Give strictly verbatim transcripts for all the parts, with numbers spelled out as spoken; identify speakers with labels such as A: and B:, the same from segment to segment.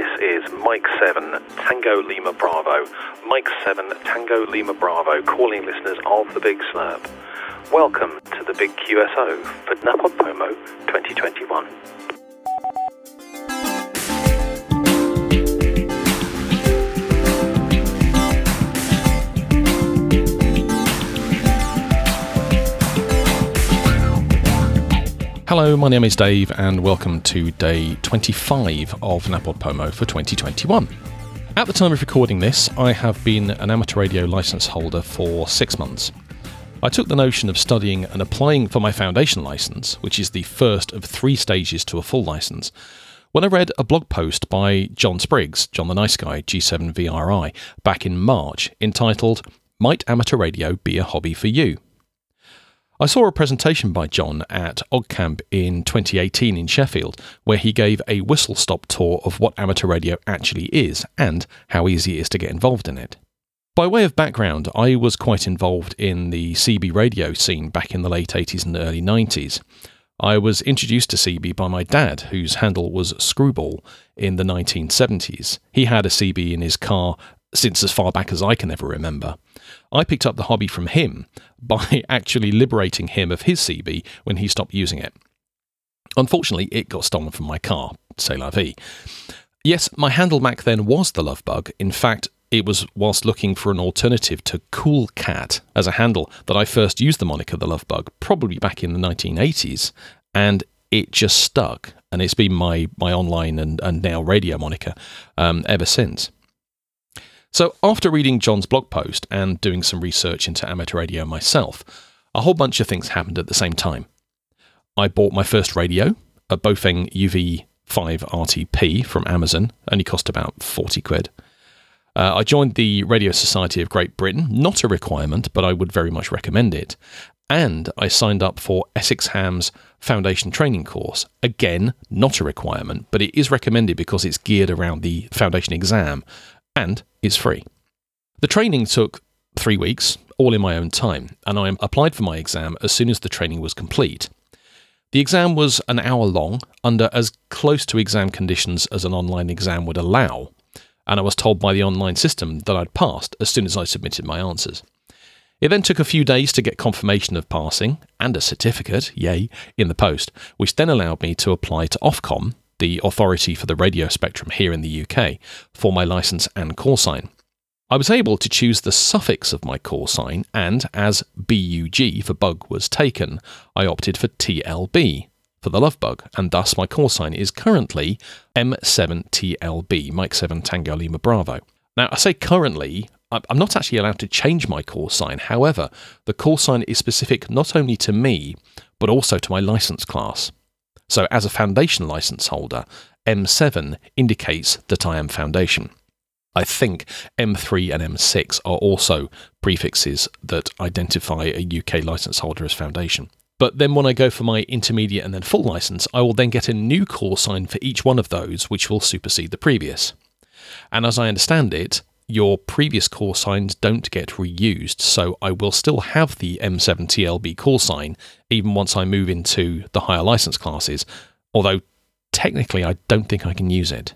A: This is Mike seven, Tango Lima Bravo. Mike seven, Tango Lima Bravo, calling listeners of the Big Slurp. Welcome to the Big Q S O for NaPodPoMo twenty twenty-one.
B: Hello, my name is Dave and welcome to day twenty-five of NaPodPoMo for twenty twenty-one. At the time of recording this, I have been an amateur radio licence holder for six months. I took the notion of studying and applying for my foundation licence, which is the first of three stages to a full licence, when I read a blog post by John Spriggs, John the Nice Guy, G seven V R I, back in March, entitled, "Might Amateur Radio Be a Hobby for You?" I saw a presentation by John at OggCamp in twenty eighteen in Sheffield, where he gave a whistle-stop tour of what amateur radio actually is and how easy it is to get involved in it. By way of background, I was quite involved in the C B radio scene back in the late eighties and early nineties. I was introduced to C B by my dad, whose handle was Screwball, in the nineteen seventies. He had a C B in his car since as far back as I can ever remember. I picked up the hobby from him by actually liberating him of his C B when he stopped using it. Unfortunately, it got stolen from my car, c'est la vie. Yes, my handle back then was the Lovebug. In fact, it was whilst looking for an alternative to Cool Cat as a handle that I first used the moniker the Lovebug, probably back in the nineteen eighties, and it just stuck, and it's been my, my online and, and now radio moniker um, ever since. So after reading John's blog post and doing some research into amateur radio myself, a whole bunch of things happened at the same time. I bought my first radio, a Bofeng U V five R T P from Amazon, only cost about forty quid. Uh, I joined the Radio Society of Great Britain, not a requirement, but I would very much recommend it. And I signed up for Essex Ham's Foundation Training course. Again, not a requirement, but it is recommended because it's geared around the Foundation exam and is free. The training took three weeks, all in my own time, and I applied for my exam as soon as the training was complete. The exam was an hour long, under as close to exam conditions as an online exam would allow, and I was told by the online system that I'd passed as soon as I submitted my answers. It then took a few days to get confirmation of passing, and a certificate, yay, in the post, which then allowed me to apply to Ofcom, the authority for the radio spectrum here in the U K, for my licence and call sign. I was able to choose the suffix of my call sign, and as B U G for bug was taken, I opted for T L B for the Lovebug, and thus my call sign is currently M seven T L B, Mike seven Tango Lima Bravo. Now, I say currently, I'm not actually allowed to change my call sign. However, the call sign is specific not only to me, but also to my licence class. So as a foundation licence holder, M seven indicates that I am foundation. I think M three and M six are also prefixes that identify a U K licence holder as foundation. But then when I go for my intermediate and then full licence, I will then get a new call sign for each one of those, which will supersede the previous. And as I understand it, your previous call signs don't get reused, so I will still have the M seven T L B call sign even once I move into the higher licence classes, although technically I don't think I can use it.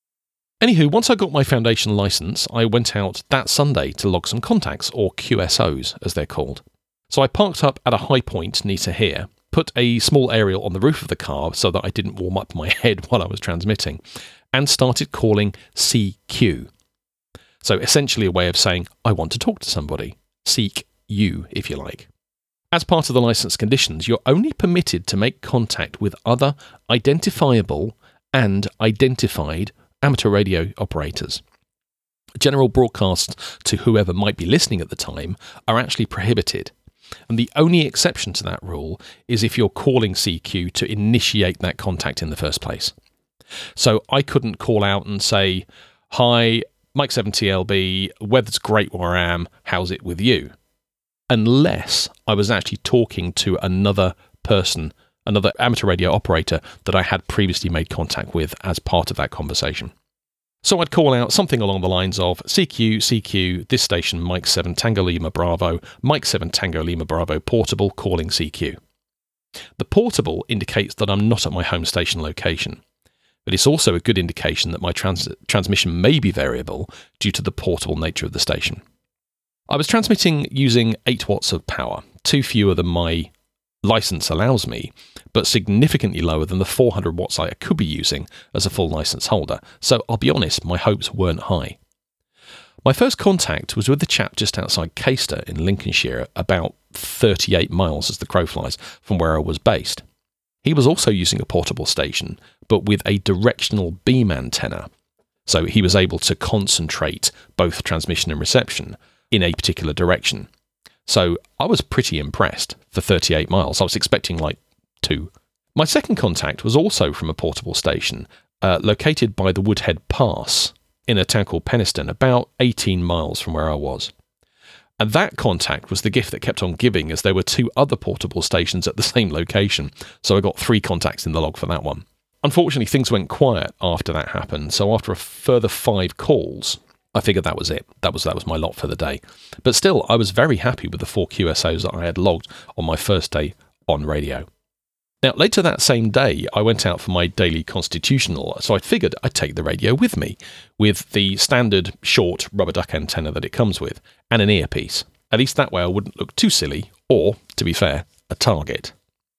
B: Anywho, once I got my foundation licence, I went out that Sunday to log some contacts, or Q S Os as they're called. So I parked up at a high point near to here, put a small aerial on the roof of the car so that I didn't warm up my head while I was transmitting, and started calling C Q. So essentially a way of saying, I want to talk to somebody. Seek you, if you like. As part of the licence conditions, you're only permitted to make contact with other identifiable and identified amateur radio operators. General broadcasts to whoever might be listening at the time are actually prohibited. And the only exception to that rule is if you're calling C Q to initiate that contact in the first place. So I couldn't call out and say, hi, Mike seven T L B, weather's great where I am, how's it with you? Unless I was actually talking to another person, another amateur radio operator that I had previously made contact with as part of that conversation. So I'd call out something along the lines of C Q, C Q, this station Mike seven Tango Lima Bravo, Mike seven Tango Lima Bravo portable calling C Q. The portable indicates that I'm not at my home station location. but it's also a good indication that my trans- transmission may be variable due to the portable nature of the station. I was transmitting using eight watts of power, two fewer than my license allows me, but significantly lower than the four hundred watts I could be using as a full license holder, so I'll be honest, my hopes weren't high. My first contact was with a chap just outside Caister in Lincolnshire, about thirty-eight miles as the crow flies from where I was based. He was also using a portable station, but with a directional beam antenna, so he was able to concentrate both transmission and reception in a particular direction. So I was pretty impressed for thirty-eight miles. I was expecting like two. My second contact was also from a portable station uh, located by the Woodhead Pass in a town called Penistone, about eighteen miles from where I was. And that contact was the gift that kept on giving, as there were two other portable stations at the same location, so I got three contacts in the log for that one. Unfortunately, things went quiet after that happened, so after a further five calls, I figured that was it. That was that was my lot for the day. But still, I was very happy with the four Q S Os that I had logged on my first day on radio. Now, later that same day, I went out for my daily constitutional, so I figured I'd take the radio with me, with the standard short rubber duck antenna that it comes with, and an earpiece. At least that way I wouldn't look too silly, or, to be fair, a target.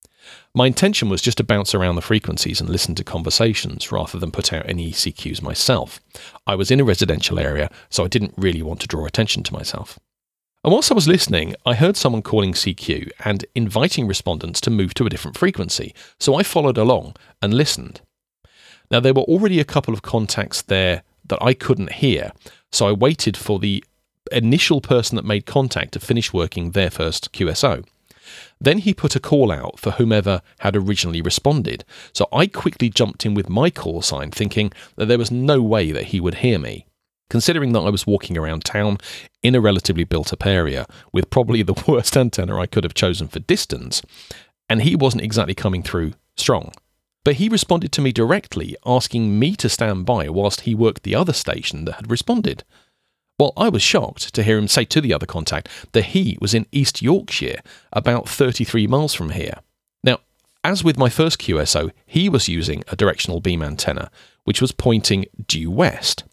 B: My intention was just to bounce around the frequencies and listen to conversations, rather than put out any E C Qs myself. I was in a residential area, so I didn't really want to draw attention to myself. And whilst I was listening, I heard someone calling C Q and inviting respondents to move to a different frequency, so I followed along and listened. Now, there were already a couple of contacts there that I couldn't hear, so I waited for the initial person that made contact to finish working their first Q S O. Then he put a call out for whomever had originally responded, so I quickly jumped in with my call sign, thinking that there was no way that he would hear me. Considering that I was walking around town in a relatively built-up area with probably the worst antenna I could have chosen for distance, and he wasn't exactly coming through strong. But he responded to me directly, asking me to stand by whilst he worked the other station that had responded. Well, I was shocked to hear him say to the other contact that he was in East Yorkshire, about thirty-three miles from here. Now, as with my first Q S O, he was using a directional beam antenna, which was pointing due west.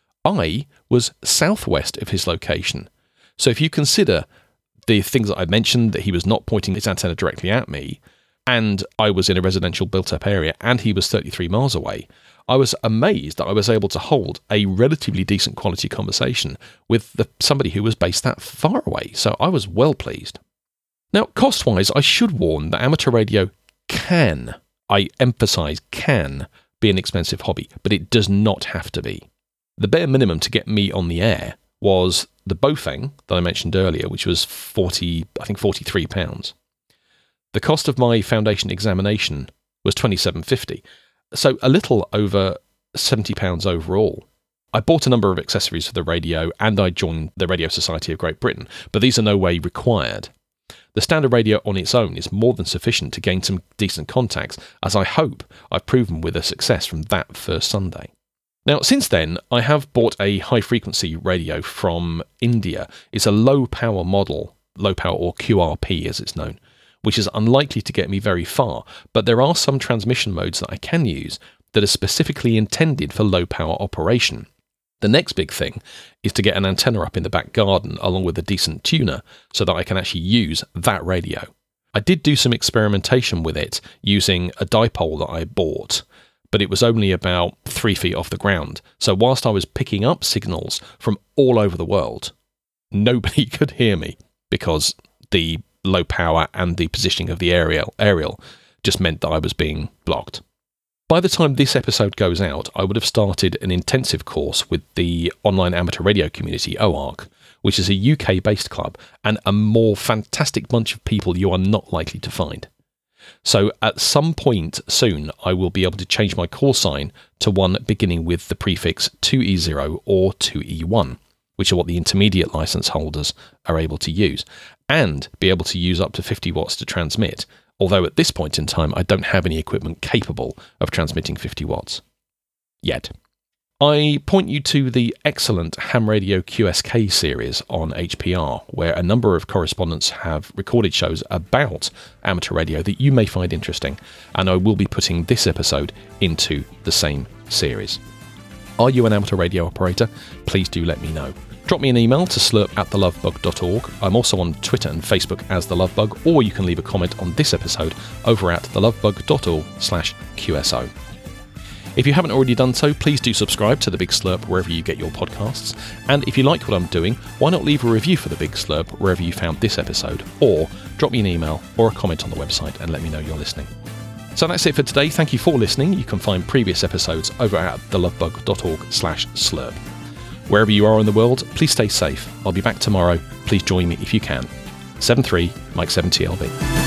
B: I was southwest of his location. So if you consider the things that I mentioned, that he was not pointing his antenna directly at me, and I was in a residential built-up area, and he was thirty-three miles away, I was amazed that I was able to hold a relatively decent quality conversation with the, somebody who was based that far away. So I was well pleased. Now, cost-wise, I should warn that amateur radio can, I emphasise can, be an expensive hobby, but it does not have to be. The bare minimum to get me on the air was the Bofeng that I mentioned earlier, which was forty, I think forty-three pounds. The cost of my foundation examination was twenty-seven fifty, so a little over seventy pounds overall. I bought a number of accessories for the radio, and I joined the Radio Society of Great Britain, but these are no way required. The standard radio on its own is more than sufficient to gain some decent contacts, as I hope I've proven with a success from that first Sunday. Now, since then, I have bought a high-frequency radio from India. It's a low-power model, low-power or Q R P as it's known, which is unlikely to get me very far, but there are some transmission modes that I can use that are specifically intended for low-power operation. The next big thing is to get an antenna up in the back garden along with a decent tuner so that I can actually use that radio. I did do some experimentation with it using a dipole that I bought, but it was only about three feet off the ground. So whilst I was picking up signals from all over the world, nobody could hear me because the low power and the positioning of the aerial, aerial just meant that I was being blocked. By the time this episode goes out, I would have started an intensive course with the online amateur radio community, O A R C, which is a U K-based club and a more fantastic bunch of people you are not likely to find. So at some point soon, I will be able to change my call sign to one beginning with the prefix two E zero or two E one, which are what the intermediate license holders are able to use, and be able to use up to fifty watts to transmit, although at this point in time, I don't have any equipment capable of transmitting fifty watts. Yet. I point you to the excellent Ham Radio Q S K series on H P R, where a number of correspondents have recorded shows about amateur radio that you may find interesting, and I will be putting this episode into the same series. Are you an amateur radio operator? Please do let me know. Drop me an email to slurp at the love bug dot org. I'm also on Twitter and Facebook as The Love Bug, or you can leave a comment on this episode over at the love bug dot org slash Q S O. If you haven't already done so, please do subscribe to The Big Slurp wherever you get your podcasts. And if you like what I'm doing, why not leave a review for The Big Slurp wherever you found this episode, or drop me an email or a comment on the website and let me know you're listening. So that's it for today. Thank you for listening. You can find previous episodes over at the love bug dot org slash slurp. Wherever you are in the world, please stay safe. I'll be back tomorrow. Please join me if you can. seven three Mike seven T L B.